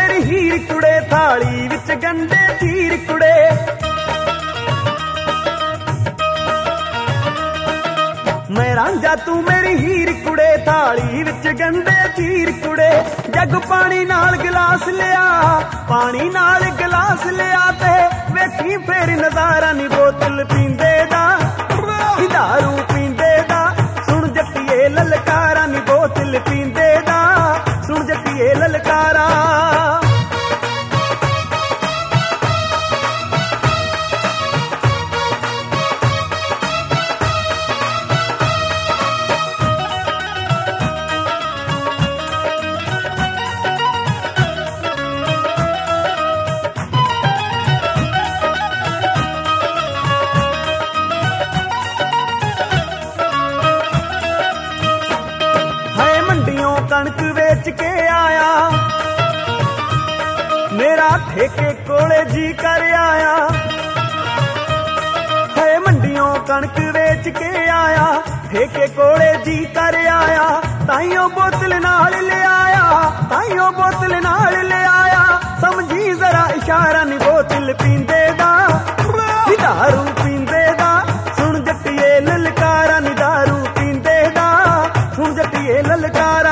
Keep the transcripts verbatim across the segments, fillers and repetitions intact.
मेरी हीर कुड़े थाली विच गंडे चीर कुड़े। मैं रांझा तू मेरी हीर कुड़े थाली विच गंडे चीर कुड़े। जग पानी नाल गिलास लिया पानी नाल गिलास लिया ते वेखी फेर नजारा नी बोतल पींदे दा दारू पींदे दा। सुन जट्टिए ललकारा नी बोतल पींदे दा सुन जट्टिए ललकारा। कणक बेच के आया मेरा ठेके कोले जी कर आया है। मंडियों कणक बेच के आया ठेके कोले जी कर आया। ताइयों बोतल नाल ले आया ताइयों बोतल नाल ले आया। समझी जरा इशारा नी बोतल पींदे दा दारू पींदे दा। सुन जट्टिए ललकारा नी दारू पींदे दा सुन जट्टिए ललकारा।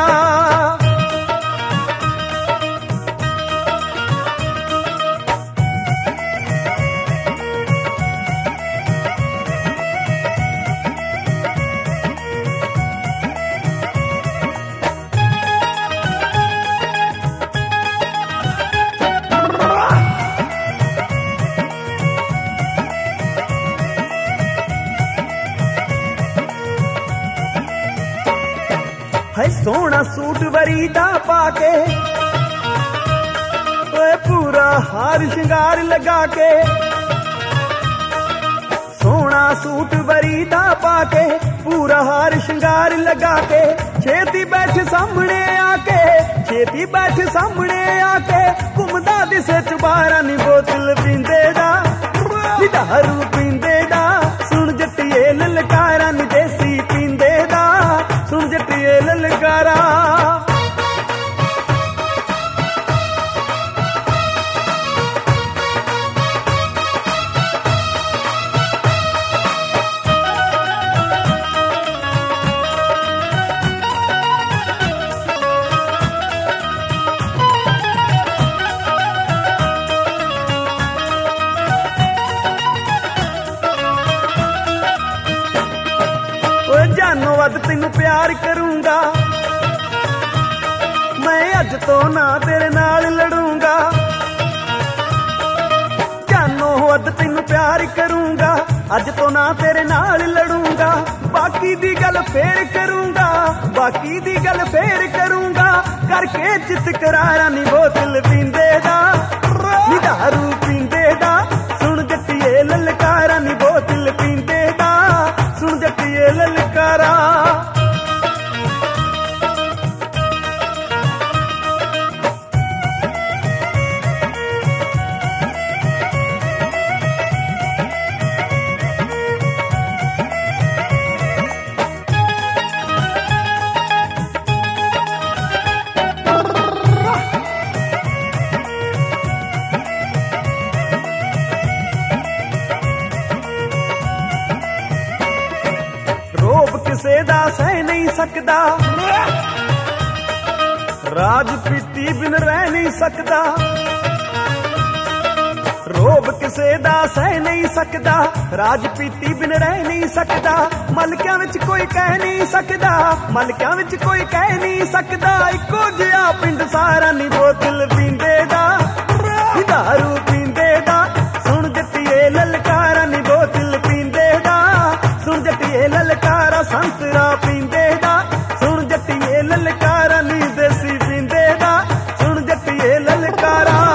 है सोना सूट वरीदा पाके पूरा हार श्रृंगार लगा के। सोना सूट वरीदा पाके पूरा हार श्रृंगार लगा के। छेती बैठ सामने आके छेती बैठ सामने आके घुमदा दिसे चुबारा नी बोतल पींदे दा दारू पींदे दा। सुन जट्टिए ललकारा नी देसी पींदे दा सुन जट्टिए ललकारा। जानो अद तेनू प्यार करूंगा मैं अज तो ना तेरे नाल लड़ूंगा। जानो अद तेनू प्यार करूंगा अज तो ना तेरे नाल लड़ूंगा। बाकी दी गल फेर करूंगा बाकी दी गल फेर करूंगा। करके चित करारा नी बोतल पींदे दा नी दारू पींदे दा। सुन जट्टिए ललकारा नी बोतल पींदे दा सुन जट्टिए ललकारा। किसे दा सह नहीं सकदा राज पीती बिन रह नहीं सकदा। रोब किसे दा सह नहीं सकदा राज पीती बिन रह नहीं सकदा। मलकियां विच कोई कह नहीं सकदा मलकियां विच कोई कह नहीं सकदा। इको जिहा पिंड सारा नी बोतल पींदे दा दारू पींदे दा। सुन जट्टिए ललकारा नी बोतल पींदे दा सुन जट्टिए ललकारा। संतरा पींदे दा सुन जट्टिए ललकारा नी देसी पींदे दा सुन जट्टिए ललकारा।